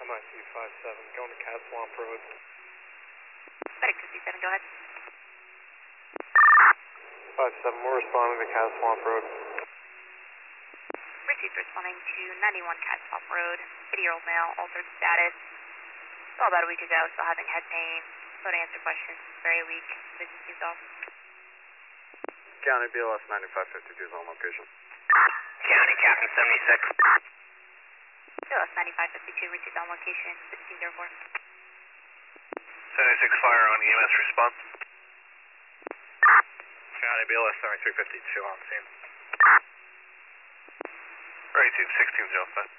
MIC-57, going to Cat Swamp Road. Medic 57, go ahead. 57, we're responding to Cat Swamp Road. Received responding to 91 Cat Swamp Road. 80-year-old male, altered status. Saw about a week ago, still having head pain. So to answer questions, very weak. Vision seems off. County BLS 9552 is on location. County Captain 76. BLS 9552, received on location, 1604. 76 fire on EMS response. County BLS 7352 on scene. Right, 1605.